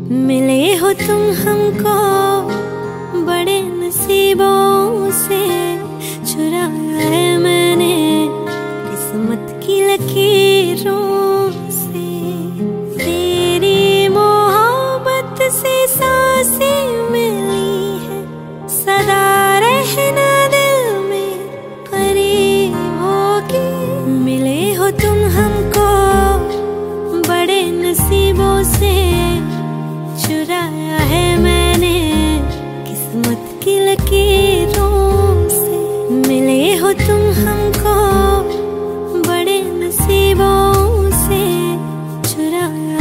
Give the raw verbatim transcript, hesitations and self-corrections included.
मिले हो तुम हमको बड़े नसीबों से, चुराया है मैंने किस्मत की लकीरों